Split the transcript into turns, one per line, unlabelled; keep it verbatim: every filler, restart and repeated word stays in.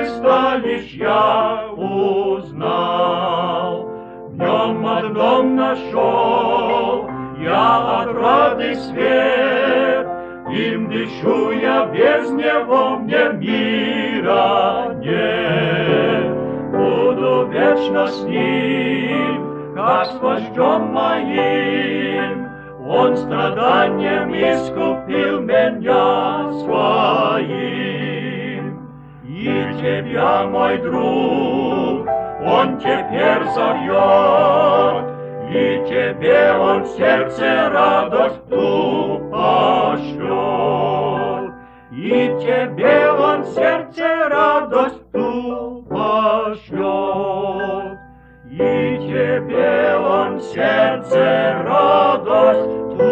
Христа лишь я узнал. В нем одном нашел я отрады свет, им дышу я, без него мне мира нет. Буду вечно с ним, как с вождем моим, он страданием искупил меня своим. И тебя, мой друг, он теперь зовет, и тебе он в сердце радость ту пошлет. И тебе он в сердце радость ту пошлет. И тебе он в сердце радость ту